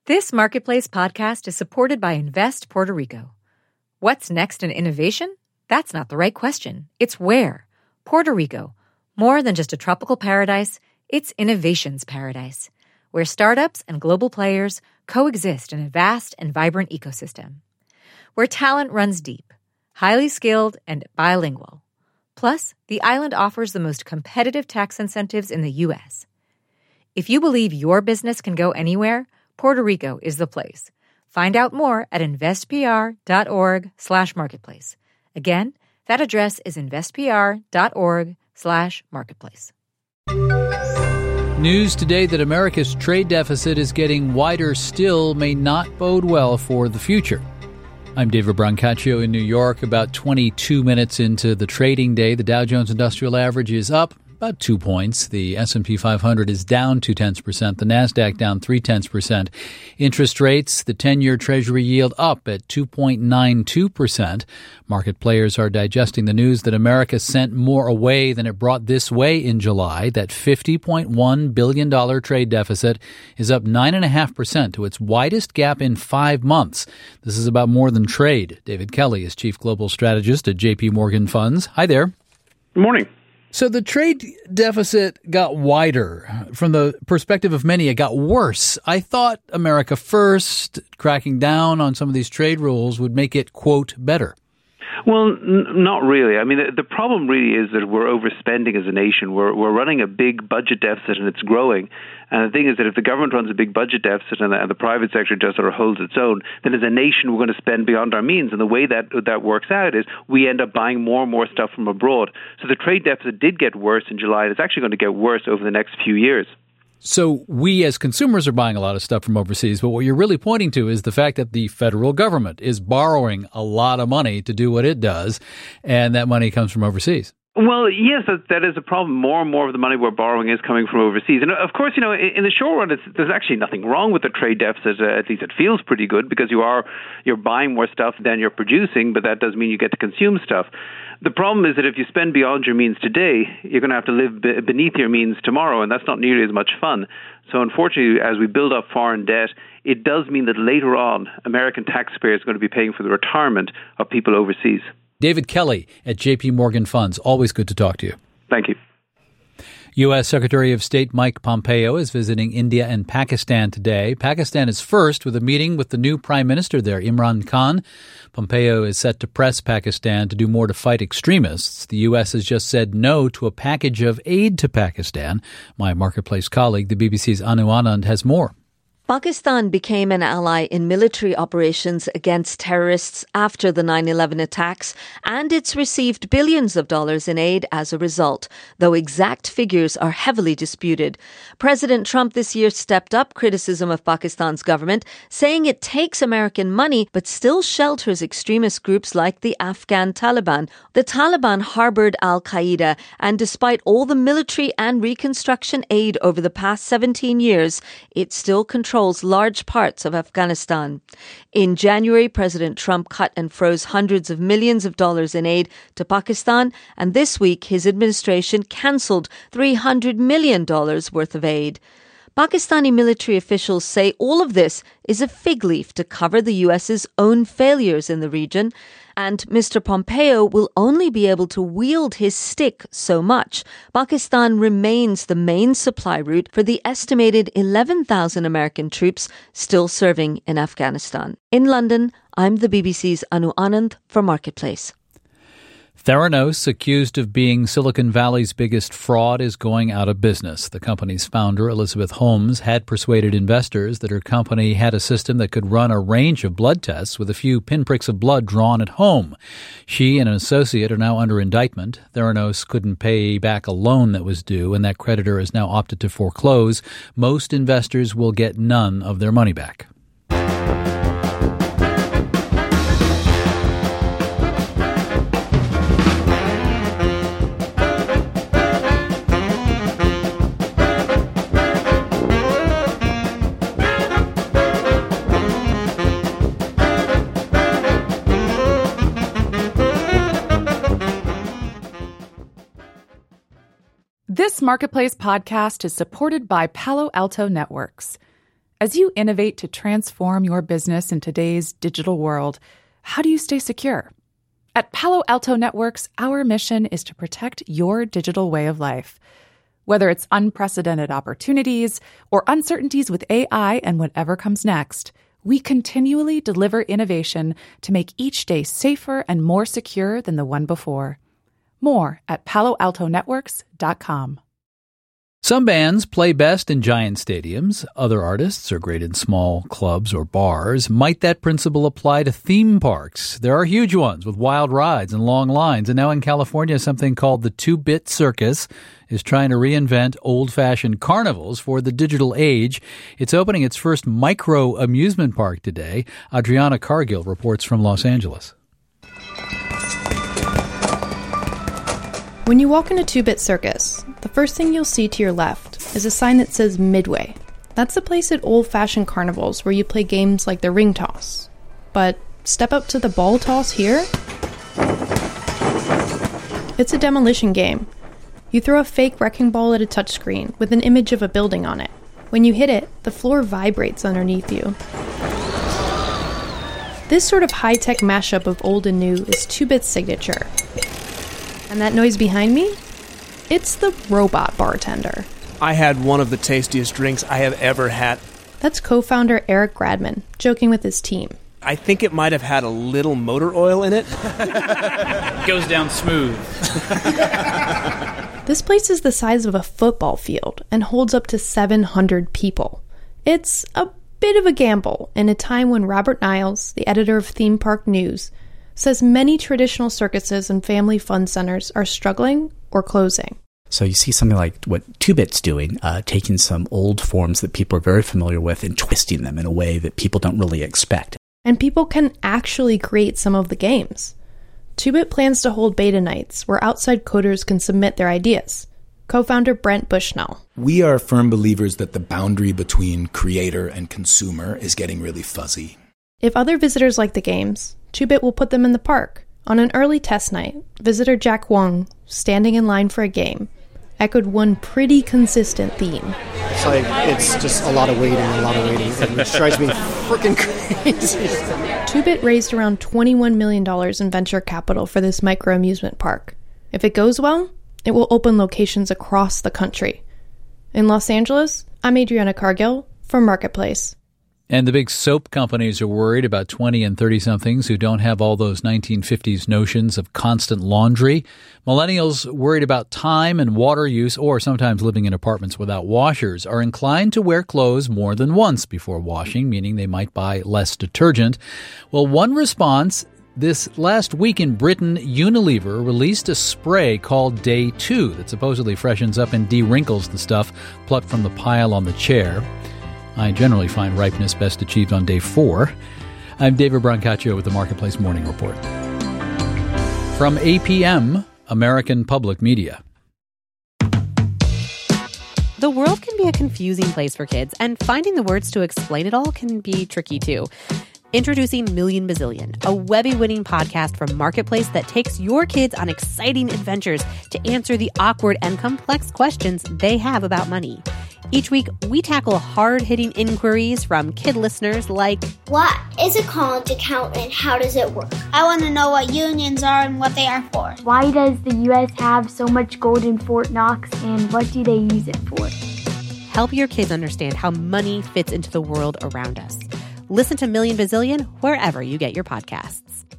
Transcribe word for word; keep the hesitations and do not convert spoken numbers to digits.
This Marketplace podcast is supported by Invest Puerto Rico. What's next in innovation? That's not the right question. It's where. Puerto Rico. More than just a tropical paradise, it's innovation's paradise, where startups and global players coexist in a vast and vibrant ecosystem. Where talent runs deep, highly skilled, and bilingual. Plus, the island offers the most competitive tax incentives in the U S. If you believe your business can go anywhere, Puerto Rico is the place. Find out more at investpr.org slash marketplace. Again, that address is investpr.org slash marketplace. News today that America's trade deficit is getting wider still may not bode well for the future. I'm David Brancaccio in New York. About twenty-two minutes into the trading day, the Dow Jones Industrial Average is up about two points. The S and P five hundred is down two-tenths percent. The NASDAQ down three-tenths percent. Interest rates, the ten-year Treasury yield up at two point nine two percent. Market players are digesting the news that America sent more away than it brought this way in July. That fifty point one billion dollars trade deficit is up nine point five percent to its widest gap in five months. This is about more than trade. David Kelly is Chief Global Strategist at J P Morgan Funds. Hi there. Good morning. So the trade deficit got wider. From the perspective of many, it got worse. I thought America First, cracking down on some of these trade rules, would make it, quote, better. Well, n- not really. I mean, the, the problem really is that we're overspending as a nation. We're we're running a big budget deficit, and it's growing. And the thing is that if the government runs a big budget deficit and the, and the private sector just sort of holds its own, then as a nation we're going to spend beyond our means. And the way that that works out is we end up buying more and more stuff from abroad. So the trade deficit did get worse in July, and it's actually going to get worse over the next few years. So we as consumers are buying a lot of stuff from overseas, but what you're really pointing to is the fact that the federal government is borrowing a lot of money to do what it does, and that money comes from overseas. Well, yes, that, that is a problem. More and more of the money we're borrowing is coming from overseas. And of course, you know, in, in the short run, it's, there's actually nothing wrong with the trade deficit. Uh, at least it feels pretty good because you are you're buying more stuff than you're producing, but that doesn't mean you get to consume stuff. The problem is that if you spend beyond your means today, you're going to have to live be- beneath your means tomorrow, and that's not nearly as much fun. So unfortunately, as we build up foreign debt, it does mean that later on, American taxpayers are going to be paying for the retirement of people overseas. David Kelly at J P Morgan Funds. Always good to talk to you. Thank you. U S. Secretary of State Mike Pompeo is visiting India and Pakistan today. Pakistan is first with a meeting with the new prime minister there, Imran Khan. Pompeo is set to press Pakistan to do more to fight extremists. The U S has just said no to a package of aid to Pakistan. My Marketplace colleague, the B B C's Anu Anand, has more. Pakistan became an ally in military operations against terrorists after the nine eleven attacks, and it's received billions of dollars in aid as a result, though exact figures are heavily disputed. President Trump this year stepped up criticism of Pakistan's government, saying it takes American money but still shelters extremist groups like the Afghan Taliban. The Taliban harbored al-Qaeda, and despite all the military and reconstruction aid over the past seventeen years, it still controls controls large parts of Afghanistan. In January, President Trump cut and froze hundreds of millions of dollars in aid to Pakistan, and this week his administration cancelled three hundred million dollars worth of aid. Pakistani military officials say all of this is a fig leaf to cover the U S's own failures in the region, and Mister Pompeo will only be able to wield his stick so much. Pakistan remains the main supply route for the estimated eleven thousand American troops still serving in Afghanistan. In London, I'm the B B C's Anu Anand for Marketplace. Theranos, accused of being Silicon Valley's biggest fraud, is going out of business. The company's founder, Elizabeth Holmes, had persuaded investors that her company had a system that could run a range of blood tests with a few pinpricks of blood drawn at home. She and an associate are now under indictment. Theranos couldn't pay back a loan that was due, and that creditor has now opted to foreclose. Most investors will get none of their money back. This Marketplace podcast is supported by Palo Alto Networks. As you innovate to transform your business in today's digital world, how do you stay secure? At Palo Alto Networks, our mission is to protect your digital way of life. Whether it's unprecedented opportunities or uncertainties with A I and whatever comes next, we continually deliver innovation to make each day safer and more secure than the one before. More at palo alto networks dot com. Some bands play best in giant stadiums. Other artists are great in small clubs or bars. Might that principle apply to theme parks? There are huge ones with wild rides and long lines. And now in California, something called the Two-Bit Circus is trying to reinvent old-fashioned carnivals for the digital age. It's opening its first micro amusement park today. Adriana Cargill reports from Los Angeles. When you walk into Two-Bit Circus, the first thing you'll see to your left is a sign that says Midway. That's the place at old-fashioned carnivals where you play games like the ring toss. But step up to the ball toss here. It's a demolition game. You throw a fake wrecking ball at a touchscreen with an image of a building on it. When you hit it, the floor vibrates underneath you. This sort of high-tech mashup of old and new is Two-Bit's signature. And that noise behind me? It's the robot bartender. I had one of the tastiest drinks I have ever had. That's co-founder Eric Gradman, joking with his team. I think it might have had a little motor oil in it. Goes down smooth. This place is the size of a football field and holds up to seven hundred people. It's a bit of a gamble in a time when Robert Niles, the editor of Theme Park News, says many traditional circuses and family fun centers are struggling or closing. So you see something like what Two-Bit's doing, uh, taking some old forms that people are very familiar with and twisting them in a way that people don't really expect. And people can actually create some of the games. Two-Bit plans to hold beta nights where outside coders can submit their ideas. Co-founder Brent Bushnell. We are firm believers that the boundary between creator and consumer is getting really fuzzy. If other visitors like the games, Two-Bit will put them in the park. On an early test night, visitor Jack Wong, standing in line for a game, echoed one pretty consistent theme. It's like, it's just a lot of waiting, a lot of waiting. It drives me freaking crazy. Two-Bit raised around twenty-one million dollars in venture capital for this micro-amusement park. If it goes well, it will open locations across the country. In Los Angeles, I'm Adriana Cargill for Marketplace. And the big soap companies are worried about twenty and thirty-somethings who don't have all those nineteen fifties notions of constant laundry. Millennials worried about time and water use, or sometimes living in apartments without washers, are inclined to wear clothes more than once before washing, meaning they might buy less detergent. Well, one response: this last week in Britain, Unilever released a spray called Day two that supposedly freshens up and de-wrinkles the stuff plucked from the pile on the chair. I generally find ripeness best achieved on day four. I'm David Brancaccio with the Marketplace Morning Report. From A P M, American Public Media. The world can be a confusing place for kids, and finding the words to explain it all can be tricky too. Introducing Million Bazillion, a Webby-winning podcast from Marketplace that takes your kids on exciting adventures to answer the awkward and complex questions they have about money. Each week, we tackle hard-hitting inquiries from kid listeners like, what is a college account and how does it work? I want to know what unions are and what they are for. Why does the U S have so much gold in Fort Knox and what do they use it for? Help your kids understand how money fits into the world around us. Listen to Million Bazillion wherever you get your podcasts.